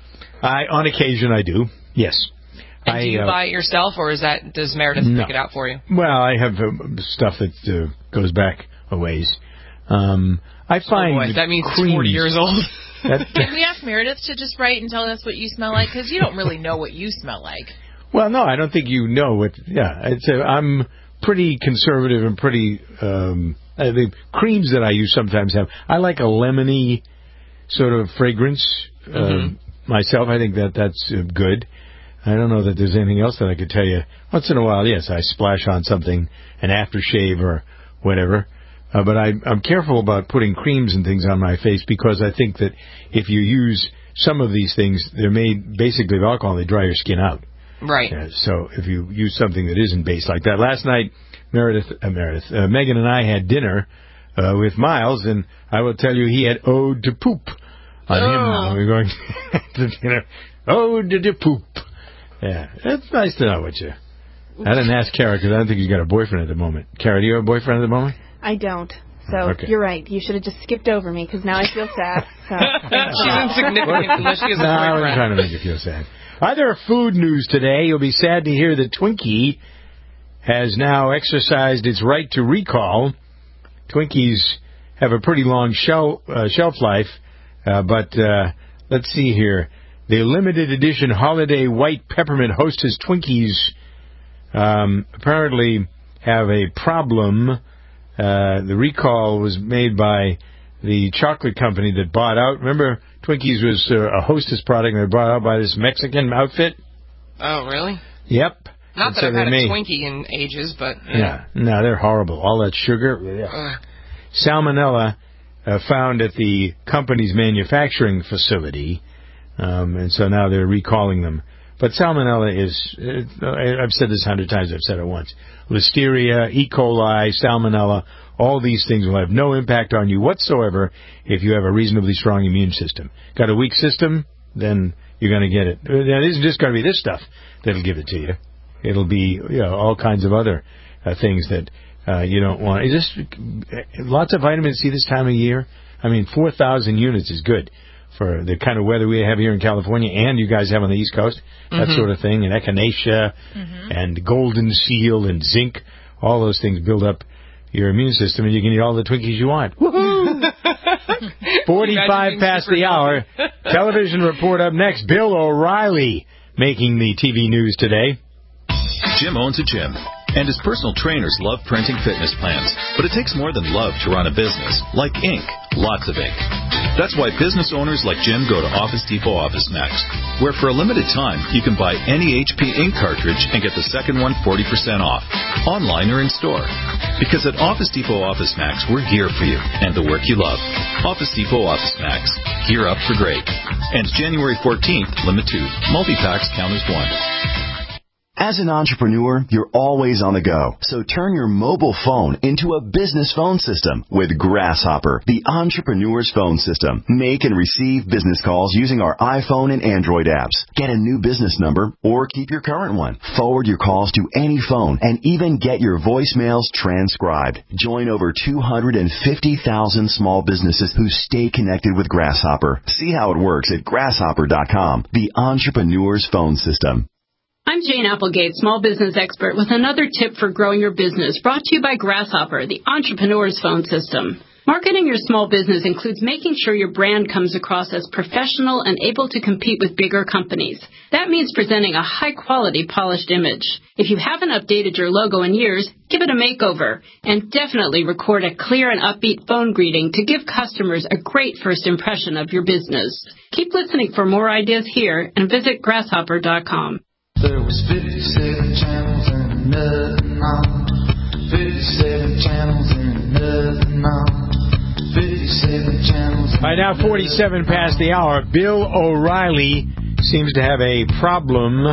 I on occasion I do. Yes. And I, do you uh, buy it yourself, or is that does Meredith No. pick it out for you? Well, I have uh, stuff that uh, goes back a ways. Um, I find Oh boy, that means it's creams, forty years old. that- Can we ask Meredith to just write and tell us what you smell like? Because you don't really know what you smell like. Well, no, I don't think you know what. Yeah, it's a, I'm pretty conservative and pretty. Um, uh, the creams that I use sometimes have. I like a lemony sort of fragrance uh, Mhm. myself. I think that that's uh, good. I don't know that there's anything else that I could tell you. Once in a while, yes, I splash on something, an aftershave or whatever. Uh, but I, I'm careful about putting creams and things on my face because I think that if you use some of these things, they're made basically of alcohol. They dry your skin out. Right. Yeah, so if you use something that isn't based like that. Last night, Meredith, uh, Meredith, uh, Megan and I had dinner uh, with Miles, and I will tell you he had ode to poop on him. Oh. We were going to dinner. Ode to poop. Yeah, it's nice to know what you. I didn't ask Kara because I don't think he's got a boyfriend at the moment. Kara, do you have a boyfriend at the moment? I don't. So Okay. you're right. You should have just skipped over me because now I feel sad. So She's insignificant unless she has a No, I was boyfriend. trying to make you feel sad. Other food news today. You'll be sad to hear that Twinkie has now exercised its right to recall. Twinkies have a pretty long shelf, uh, shelf life, uh, but uh, let's see here. The limited edition holiday white peppermint Hostess Twinkies um, apparently have a problem. Uh, the recall was made by the chocolate company that bought out. Remember, Twinkies was uh, a Hostess product, and they bought out by this Mexican outfit. Oh, really? Yep. Not And that so I've they had a made- Twinkie in ages, but yeah. Yeah, no, they're horrible. All that sugar. Ugh. Salmonella uh, found at the company's manufacturing facility, um, and so now they're recalling them. But salmonella is, uh, I've said this a hundred times, I've said it once. Listeria, E. coli, salmonella, all these things will have no impact on you whatsoever if you have a reasonably strong immune system. Got a weak system? Then you're going to get it. It isn't just going to be this stuff that'll give it to you. It'll be, you know, all kinds of other uh, things that uh, you don't want. Is this lots of vitamin C this time of year? I mean, four thousand units is good for the kind of weather we have here in California and you guys have on the East Coast, that Mhm. sort of thing, and echinacea and golden seal and zinc. All those things build up your immune system, and you can eat all the Twinkies you want. Woohoo! forty-five past the hour. Television report up next. Bill O'Reilly making the T V news today. Jim owns a gym, and his personal trainers love printing fitness plans. But it takes more than love to run a business, like ink, lots of ink. That's why business owners like Jim go to Office Depot Office Max, where for a limited time you can buy any H P ink cartridge and get the second one forty percent off, online or in store. Because at Office Depot Office Max, we're here for you and the work you love. Office Depot Office Max, gear up for great. And January fourteenth, limit two. Multi-packs count as one. As an entrepreneur, you're always on the go. So turn your mobile phone into a business phone system with Grasshopper, the entrepreneur's phone system. Make and receive business calls using our iPhone and Android apps. Get a new business number or keep your current one. Forward your calls to any phone and even get your voicemails transcribed. Join over two hundred fifty thousand small businesses who stay connected with Grasshopper. See how it works at grasshopper dot com, the entrepreneur's phone system. I'm Jane Applegate, small business expert, with another tip for growing your business, brought to you by Grasshopper, the entrepreneur's phone system. Marketing your small business includes making sure your brand comes across as professional and able to compete with bigger companies. That means presenting a high-quality, polished image. If you haven't updated your logo in years, give it a makeover. And definitely record a clear and upbeat phone greeting to give customers a great first impression of your business. Keep listening for more ideas here and visit grasshopper dot com. There was fifty-seven channels and nothing on. fifty-seven channels and nothing on. fifty-seven channels. By now, forty-seven past the hour. Bill O'Reilly seems to have a problem.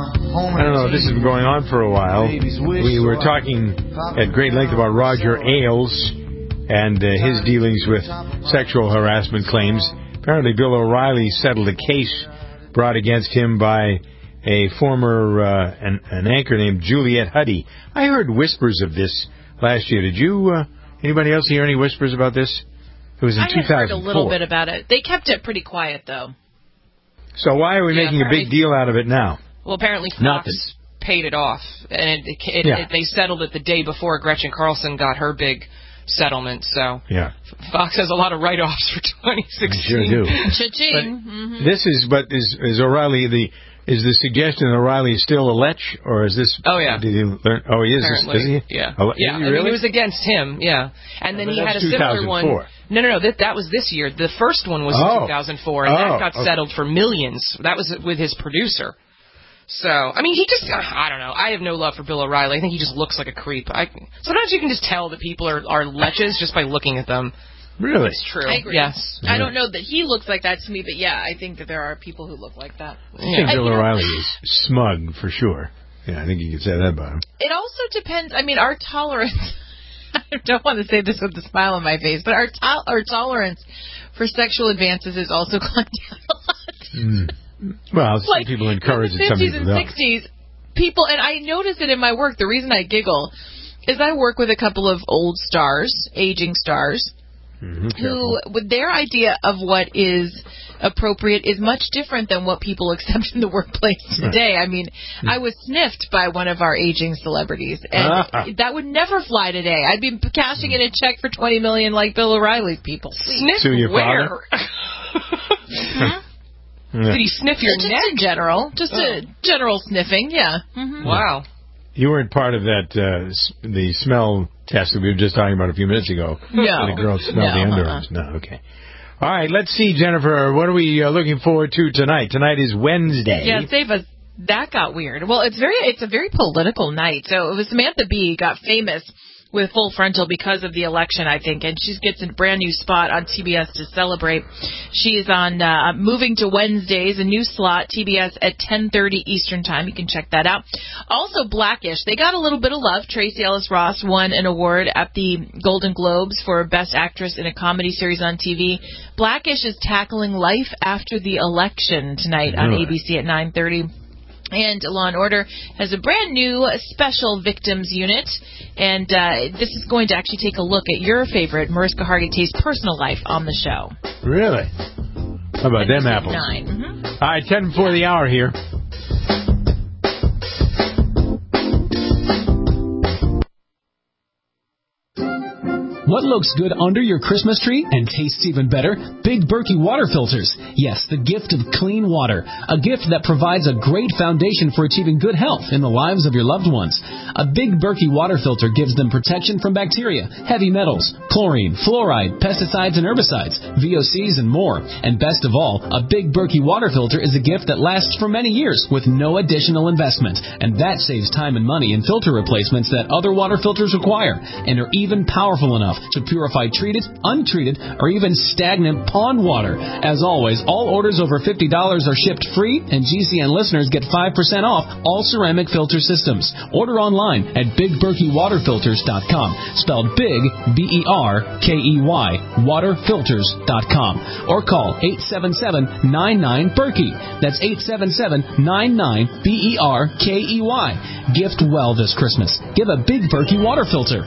I don't know, this has been going on for a while. We were talking at great length about Roger Ailes and uh, his dealings with sexual harassment claims. Apparently, Bill O'Reilly settled a case brought against him by a former uh, an, an anchor named Juliet Huddy. I heard whispers of this last year. Did you, uh, anybody else hear any whispers about this? It was in I two thousand four. I heard a little bit about it. They kept it pretty quiet, though. So why are we yeah, making a big deal out of it now? Well, apparently Fox Nothing. paid it off, and it, it, yeah. it, they settled it the day before Gretchen Carlson got her big settlement. So yeah. Fox has a lot of write-offs for twenty sixteen. I sure do. Cha-ching. Mm-hmm. This is, but is, is O'Reilly the... Is the suggestion that O'Reilly is still a lech, or is this... Oh, yeah. Did he learn? Oh, he is? Apparently, is he? Yeah. Oh, yeah. Is he I really? mean, it was against him, yeah. And then oh, he had a similar one. No, no, no, that, that was this year. The first one was oh. in two thousand four, and oh. that got okay. settled for millions. That was with his producer. So, I mean, he just... Uh, I don't know. I have no love for Bill O'Reilly. I think he just looks like a creep. I, sometimes you can just tell that people are, are leches just by looking at them. Really? It's true. I agree. Yes. I don't know that he looks like that to me, but yeah, I think that there are people who look like that. I think I, Bill you know, O'Reilly is smug, for sure. Yeah, I think you could say that about him. It also depends. I mean, our tolerance... I don't want to say this with a smile on my face, but our to- our tolerance for sexual advances is also gone down a lot. Mm. Well, some like, people encourage in it, the some fifties people and don't. sixties, people, and I notice it in my work, the reason I giggle is I work with a couple of old stars, aging stars, Mm-hmm, who, with their idea of what is appropriate is much different than what people accept in the workplace today. I mean, I was sniffed by one of our aging celebrities, and ah. that would never fly today. I'd be cashing in a check for twenty million dollars like Bill O'Reilly's people. Sniff Sue your where? mm-hmm. Did he sniff your just neck? in general. Just oh. a general sniffing, yeah. Mm-hmm. Wow. You weren't part of that, uh, the smell test that we were just talking about a few minutes ago. No. The girls smell no, the underarms. Uh-uh. No, okay. All right, let's see, Jennifer, what are we uh, looking forward to tonight? Tonight is Wednesday. Yeah, save us. That got weird. Well, it's very, it's a very political night. So it was Samantha Bee got famous with Full Frontal because of the election, I think, and she gets a brand new spot on T B S to celebrate. She is on uh, moving to Wednesdays, a new slot, T B S at ten thirty Eastern Time. You can check that out. Also, Blackish. They got a little bit of love. Tracee Ellis Ross won an award at the Golden Globes for Best Actress in a Comedy Series on T V. Blackish is tackling life after the election tonight on A B C at nine thirty. And Law and Order has a brand new special victims unit, and uh, this is going to actually take a look at your favorite Mariska Hargitay's personal life on the show. Really? How about them apples? Nine. Mm-hmm. All right, ten before the hour here. What looks good under your Christmas tree and tastes even better? Big Berkey water filters. Yes, the gift of clean water. A gift that provides a great foundation for achieving good health in the lives of your loved ones. A Big Berkey water filter gives them protection from bacteria, heavy metals, chlorine, fluoride, pesticides and herbicides, V O Cs and more. And best of all, a Big Berkey water filter is a gift that lasts for many years with no additional investment. And that saves time and money in filter replacements that other water filters require and are even powerful enough to purify treated, untreated, or even stagnant pond water. As always, all orders over fifty dollars are shipped free, and G C N listeners get five percent off all ceramic filter systems. Order online at big berkey water filters dot com, spelled big, B E R K E Y, water filters dot com, or call eight seven seven, nine nine, Berkey. That's eight seven seven, nine nine, B E R K E Y. Gift well this Christmas. Give a Big Berkey water filter.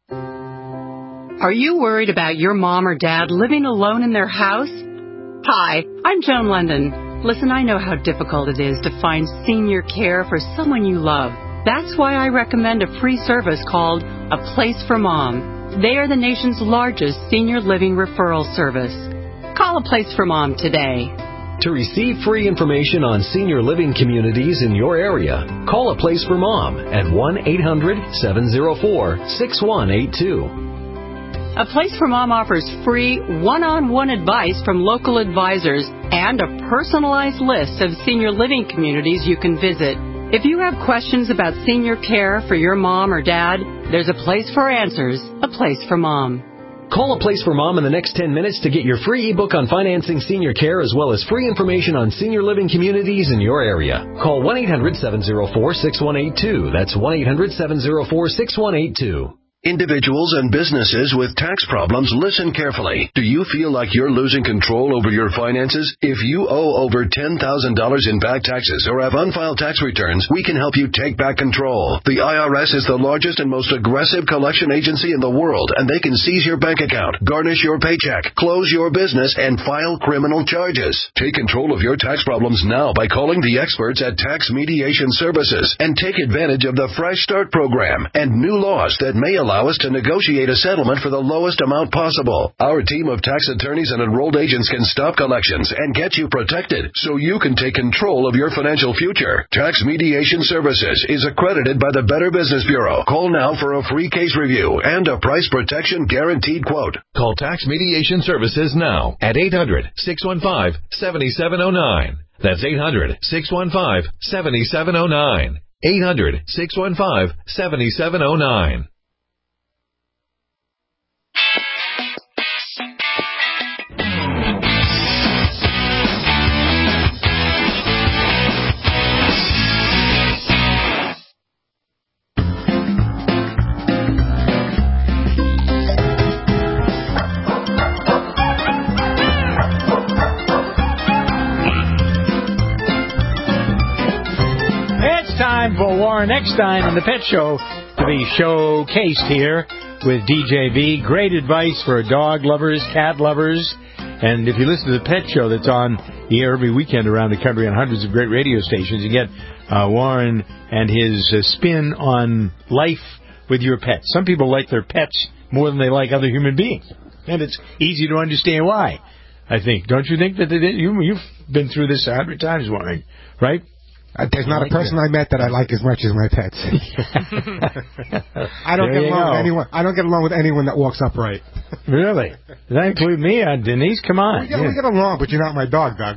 Are you worried about your mom or dad living alone in their house? Hi, I'm Joan London. Listen, I know how difficult it is to find senior care for someone you love. That's why I recommend a free service called A Place for Mom. They are the nation's largest senior living referral service. Call A Place for Mom today. To receive free information on senior living communities in your area, call A Place for Mom at one eight hundred, seven oh four, six one eight two. A Place for Mom offers free one-on-one advice from local advisors and a personalized list of senior living communities you can visit. If you have questions about senior care for your mom or dad, there's a place for answers, A Place for Mom. Call A Place for Mom in the next ten minutes to get your free ebook on financing senior care as well as free information on senior living communities in your area. Call one eight hundred, seven oh four, six one eight two. That's one eight hundred, seven oh four, six one eight two. Individuals and businesses with tax problems, listen carefully. Do you feel like you're losing control over your finances? If you owe over ten thousand dollars in back taxes or have unfiled tax returns, we can help you take back control. The I R S is the largest and most aggressive collection agency in the world, and they can seize your bank account, garnish your paycheck, close your business, and file criminal charges. Take control of your tax problems now by calling the experts at Tax Mediation Services and take advantage of the Fresh Start program and new laws that may allow us to negotiate a settlement for the lowest amount possible. Our team of tax attorneys and enrolled agents can stop collections and get you protected so you can take control of your financial future. Tax Mediation Services is accredited by the Better Business Bureau. Call now for a free case review and a price protection guaranteed quote. Call Tax Mediation Services now at eight hundred, six one five, seven seven zero nine. That's eight hundred, six one five, seven seven zero nine. eight hundred, six one five, seven seven zero nine. Time for Warren Eckstein and the Pet Show to be showcased here with D J B. Great advice for dog lovers, cat lovers. And if you listen to the Pet Show that's on the air every weekend around the country on hundreds of great radio stations, you get uh, Warren and his uh, spin on life with your pets. Some people like their pets more than they like other human beings. And it's easy to understand why, I think. Don't you think that they, you, you've been through this a hundred times, Warren, right? Uh, there's not like a person that. I met that I like as much as my pets. I don't There get you along go. with anyone. I don't get along with anyone that walks upright. Really? Does that include me? Uh, Denise, come on. We get, we get along, but you're not my dog, dog.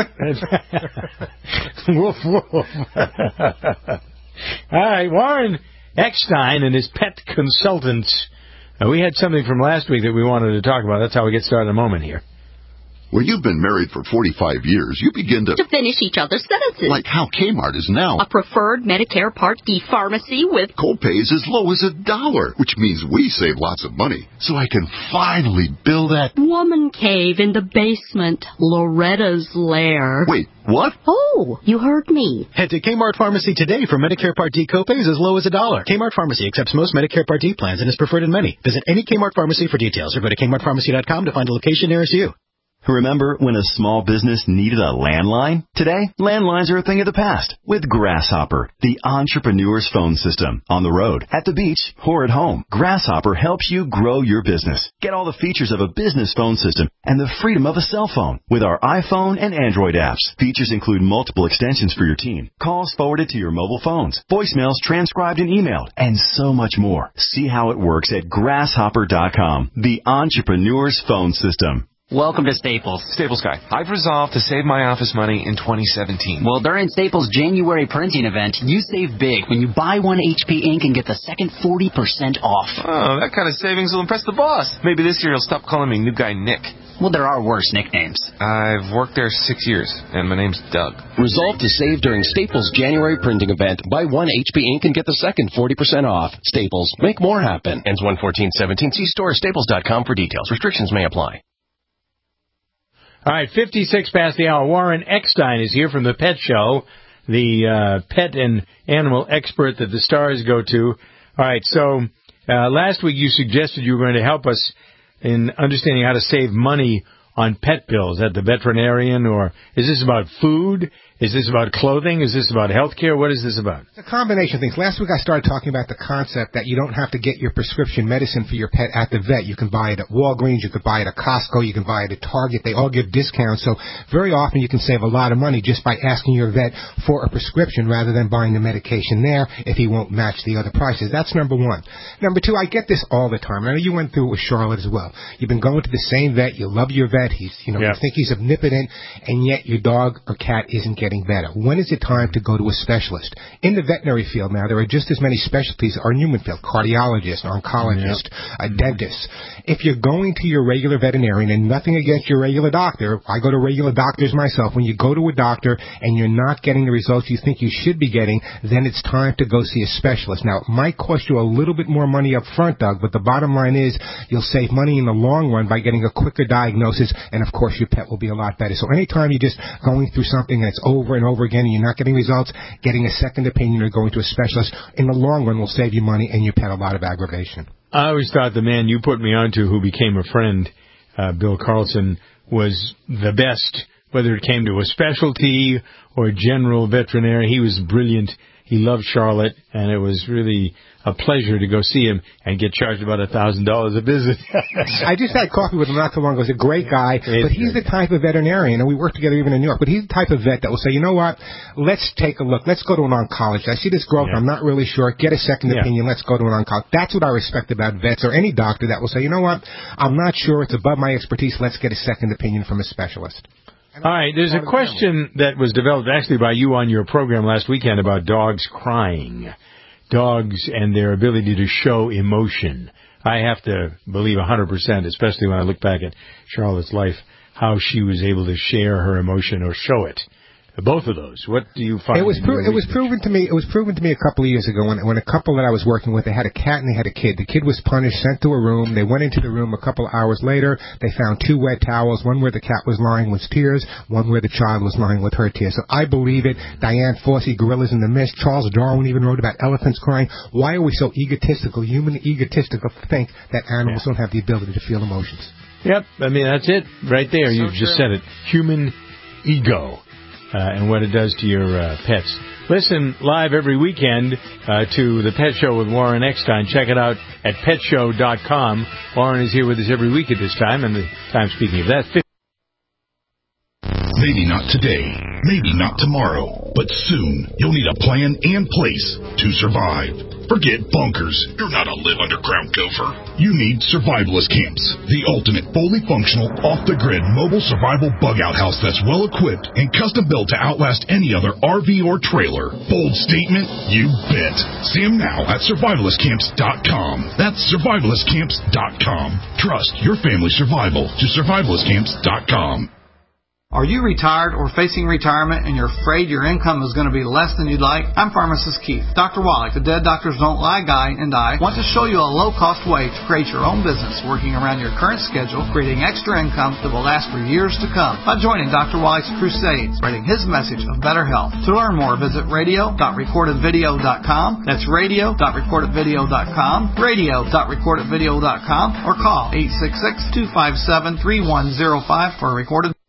Woof, woof. All right, Warren Eckstein and his pet consultants. Uh, we had something from last week that we wanted to talk about. That's how we get started in a moment here. When you've been married for forty-five years, you begin to... To finish each other's sentences. Like how Kmart is now. A preferred Medicare Part D pharmacy with... Copays as low as a dollar, which means we save lots of money. So I can finally build that... Woman cave in the basement. Loretta's lair. Wait, what? Oh, you heard me. Head to Kmart Pharmacy today for Medicare Part D copays as low as a dollar. Kmart Pharmacy accepts most Medicare Part D plans and is preferred in many. Visit any Kmart Pharmacy for details or go to kmart pharmacy dot com to find a location nearest you. Remember when a small business needed a landline? Today, landlines are a thing of the past with Grasshopper, the entrepreneur's phone system. On the road, at the beach, or at home, Grasshopper helps you grow your business. Get all the features of a business phone system and the freedom of a cell phone with our iPhone and Android apps. Features include multiple extensions for your team, calls forwarded to your mobile phones, voicemails transcribed and emailed, and so much more. See how it works at grasshopper dot com, the entrepreneur's phone system. Welcome to Staples. Staples guy, I've resolved to save my office money in twenty seventeen. Well, during Staples' January printing event, you save big when you buy one H P ink and get the second forty percent off. Oh, that kind of savings will impress the boss. Maybe this year he'll stop calling me new guy Nick. Well, there are worse nicknames. I've worked there six years, and my name's Doug. Resolve to save during Staples' January printing event. Buy one H P ink and get the second forty percent off. Staples. Make more happen. Ends one fourteen seventeen. See store staples dot com for details. Restrictions may apply. All right, fifty-six past the hour. Warren Eckstein is here from the Pet Show, the uh, pet and animal expert that the stars go to. All right, so uh, last week you suggested you were going to help us in understanding how to save money on pet bills at the veterinarian, or is this about food? Is this about clothing? Is this about health care? What is this about? It's a combination of things. Last week I started talking about the concept that you don't have to get your prescription medicine for your pet at the vet. You can buy it at Walgreens, you could buy it at Costco, you can buy it at Target. They all give discounts, so very often you can save a lot of money just by asking your vet for a prescription rather than buying the medication there if he won't match the other prices. That's number one. Number two, I get this all the time. I know you went through it with Charlotte as well. You've been going to the same vet, you love your vet, he's, you know, yeah. you think he's omnipotent, and yet your dog or cat isn't getting better. When is it time to go to a specialist? In the veterinary field now, there are just as many specialties as are in human field. Cardiologist, oncologist, yeah. a dentist. If you're going to your regular veterinarian, and nothing against your regular doctor, I go to regular doctors myself. When you go to a doctor and you're not getting the results you think you should be getting, then it's time to go see a specialist. Now, it might cost you a little bit more money up front, Doug, but the bottom line is you'll save money in the long run by getting a quicker diagnosis, and of course your pet will be a lot better. So anytime you're just going through something that's over and over again and you're not getting results, getting a second opinion or going to a specialist in the long run will save you money and your pet a lot of aggravation. I always thought the man you put me onto who became a friend, uh, Bill Carlson, was the best, whether it came to a specialty or general veterinary. He was brilliant. He loved Charlotte, and it was really a pleasure to go see him and get charged about a thousand dollars a visit. I just had coffee with him not so long ago. He's a great guy, but he's the type of veterinarian, and we work together even in New York, but he's the type of vet that will say, you know what, let's take a look. Let's go to an oncologist. I see this growth. Yeah. I'm not really sure. Get a second yeah. opinion. Let's go to an oncologist. That's what I respect about vets or any doctor that will say, you know what, I'm not sure. It's above my expertise. Let's get a second opinion from a specialist. All right, there's a question that was developed actually by you on your program last weekend about dogs crying, dogs and their ability to show emotion. I have to believe one hundred percent, especially when I look back at Charlotte's life, how she was able to share her emotion or show it. Both of those. What do you find? It was pro- it was proven to me. It was proven to me a couple of years ago when when a couple that I was working with, they had a cat and they had a kid. The kid was punished, sent to a room. They went into the room a couple of hours later. They found two wet towels. One where the cat was lying with tears. One where the child was lying with her tears. So I believe it. Diane Fossey, Gorillas in the Mist. Charles Darwin even wrote about elephants crying. Why are we so egotistical, human egotistical, to think that animals yeah. don't have the ability to feel emotions? Yep. I mean that's it right there. So you just said it. Human ego. Uh, and what it does to your uh, pets. Listen live every weekend uh, to The Pet Show with Warren Eckstein. Check it out at pet show dot com. Warren is here with us every week at this time, and the time speaking of that. Maybe not today, maybe not tomorrow, but soon you'll need a plan and place to survive. Forget bunkers. You're not a live underground gopher. You need Survivalist Camps, the ultimate fully functional, off-the-grid mobile survival bug-out house that's well-equipped and custom-built to outlast any other R V or trailer. Bold statement? You bet. See them now at survivalist camps dot com. That's survivalist camps dot com. Trust your family's survival to survivalist camps dot com. Are you retired or facing retirement and you're afraid your income is going to be less than you'd like? I'm Pharmacist Keith. Doctor Wallach, the Dead Doctors Don't Lie guy, and I want to show you a low-cost way to create your own business working around your current schedule, creating extra income that will last for years to come by joining Doctor Wallach's crusades, spreading his message of better health. To learn more, visit radio dot recorded video dot com. That's radio dot recorded video dot com, radio dot recorded video dot com, or call eight six six, two five seven, three one zero five for a recorded